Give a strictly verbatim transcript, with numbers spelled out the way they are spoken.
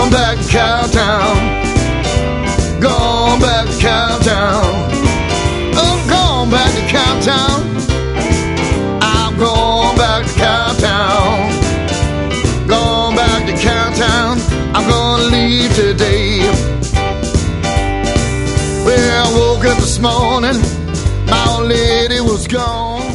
Going back to Cowtown. Going back to Cowtown. I'm going back to Cowtown. I'm going back to Cowtown. Going back to Cowtown. I'm gonna leave today. Well, I woke up this morning, my old lady was gone.